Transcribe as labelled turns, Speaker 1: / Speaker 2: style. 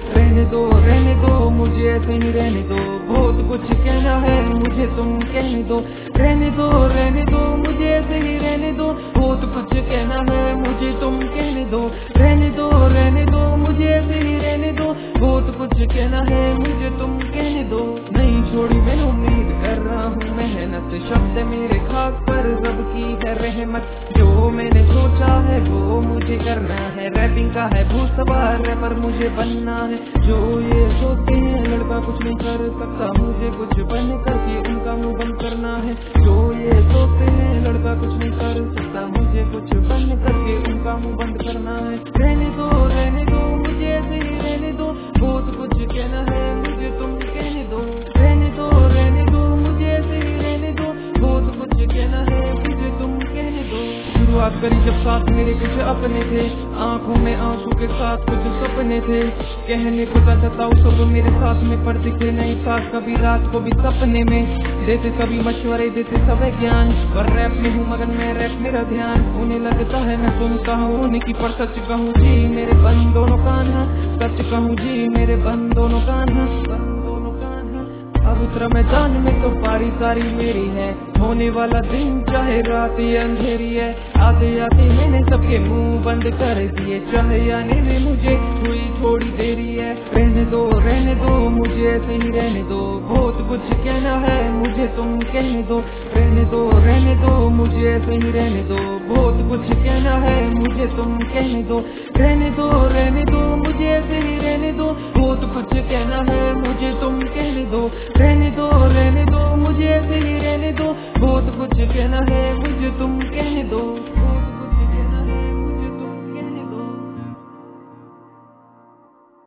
Speaker 1: रहने दो मुझे ऐसे ही रहने दो, बहुत कुछ कहना है मुझे तुम कहने दो। रहने दो मुझे ऐसे ही रहने दो, बहुत कुछ कहना है मुझे तुम कहने दो। रहने दो मुझे ऐसे ही रहने दो, बहुत कुछ कहना है मुझे तुम कहने दो। नहीं छोड़ी मैं उम्मीद कर रहा हूँ मेहनत, शब्द मेरे खाक पर सबकी है रहमत। जो मैंने सोचा है वो मुझे करना है, रैपिंग का है भूत सवार रैपर मुझे बनना है। जो ये सोचते हैं लड़का कुछ नहीं कर सकता, मुझे कुछ बन करके उनका मुंह बंद करना है। जो ये सोचते हैं लड़का कुछ नहीं कर सकता, मुझे कुछ बन करके उनका मुंह बंद करना है। रहने दो मुझे ऐसे ही रहने दो, बहुत कुछ कहना है मुझे तुम कहने दो। रहने दो मुझे ऐसे ही रहने दो, बहुत कुछ कहना है मुझे तुम कहने दो। शुरुआत करी जब साथ मेरे कुछ अपने थे, आंखों में आंसू के साथ कुछ सपने थे। कहने को चाहता हूँ सब मेरे साथ में पर दिखे नहीं साथ, कभी रात को भी सपने में देते सभी मशवरे देते सब ज्ञान। पर रैप में हूँ मगन मैं रैप मेरा ध्यान, उन्हें लगता है मैं सुनता हूँ उनकी पर सच कहूँ जी मेरे बंद दोनों कान हैं। सच कहूँ जी मेरे बंद दोनों कान हैं। अब उतरा मैदान में तो पारी सारी मेरी है, होने वाला दिन चाहे रात या अंधेरी है। आते आते मैंने सबके मुंह बंद कर दिए, चाहे आने में मुझे हुई थोड़ी देरी है। रहने दो मुझे ऐसे ही रहने दो, बहुत कुछ कहना है मुझे तुम कहने दो। रहने दो मुझे ऐसे ही रहने दो, बहुत कुछ कहना है मुझे तुम कहने दो। रहने दो मुझे ऐसे ही रहने दो, बहुत कुछ कहना है मुझे तुम कहने दो। रहने दो मुझे ऐसे ही रहने दो, बहुत कुछ कहना है मुझे तुम कहने दो।